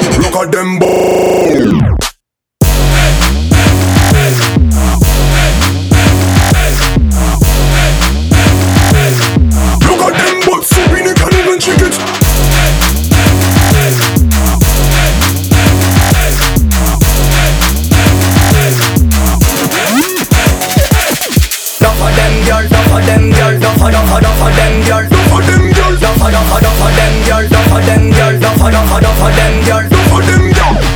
Look at them boom. Look at them butts, so we can't even check it. Duff for them girl, duff for them girl, duff for them girl, Duff for them girl, duff for them girl, duff for them girl, duff for them girl, duff for them girl. duff for them girl.